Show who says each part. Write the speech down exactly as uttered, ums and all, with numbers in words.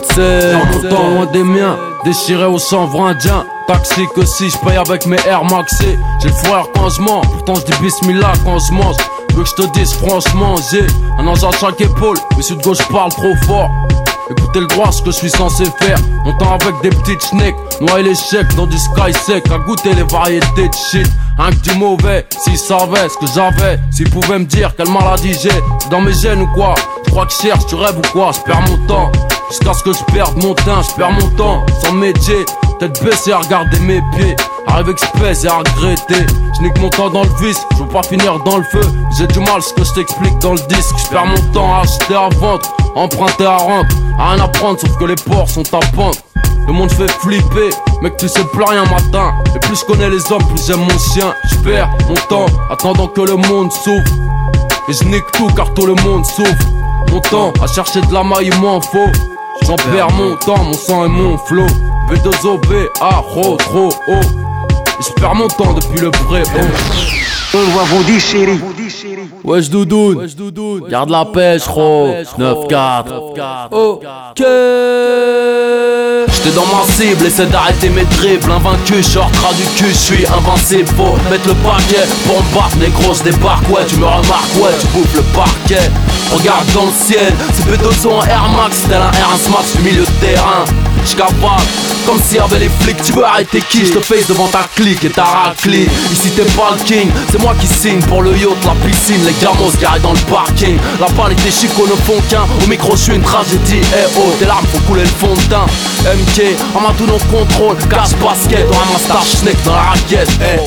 Speaker 1: C'est longtemps loin des miens, déchiré au chanvre indien. Taxi que si je paye avec mes Air Maxi. J'ai le frère quand je mens, pourtant je dis bismillah quand je mange. Veux que je te dise franchement, j'ai un ange à chaque épaule, mais si de gauche parle trop fort. Écoutez le droit, ce que je suis censé faire. Montant avec des petites schnecks, noyer les chèques dans du sky sec. À goûter les variétés de shit, rien que du mauvais. S'ils savaient ce que j'avais, s'ils pouvaient me dire quelle maladie j'ai. C'est dans mes gènes ou quoi? Je crois que je cherche, tu rêves ou quoi? Je perds mon temps, jusqu'à ce que je perde mon teint. Je perds mon temps, sans métier, tête baissée à regarder mes pieds. Arrive espèce et à regretter. Je nique mon temps dans le vice, je veux pas finir dans le feu. J'ai du mal, ce que je t'explique dans le disque. Je perds mon temps à acheter, à vendre, emprunter, à rendre. À rien à prendre, sauf que les ports sont à pente. Le monde fait flipper, mec tu sais plus rien matin. Et plus je connais les hommes, plus j'aime mon chien. Je perds mon temps, attendant que le monde souffre. Et je nique tout car tout le monde souffre. Mon temps à chercher de la maille, il m'en faut. J'en perds mon temps, mon sang et mon flow. B deux O B A, ro, trop haut. Je perds mon temps depuis le vrai haut.
Speaker 2: On va vous dire chérie.
Speaker 1: Wesh doudoune, garde la pêche, ro. neuf quatre. Ok. J'étais dans ma cible, essaie d'arrêter mes dribbles. Invaincu, je sortira du cul, je suis invincible. Faut mettre le paquet pour me battre, négro, je débarque. Ouais, tu me remarques, ouais, tu bouffes le parquet. Regarde dans le ciel, c'est B deux O en Air Max, tel un R un Max du milieu de terrain. J'suis capable, comme s'il y avait les flics. Tu veux arrêter qui? J'te face devant ta clique et ta raclée. Ici t'es pas le king, c'est moi qui signe pour le yacht, la piscine, les gamos garés dans le parking. La balle et tes chicots ne font qu'un, au micro j'suis une tragédie. Eh oh, tes larmes font couler le fond de teint. M K, en main tout non contrôle, cache basket, on ramasse ta schneck dans la raquette. Eh,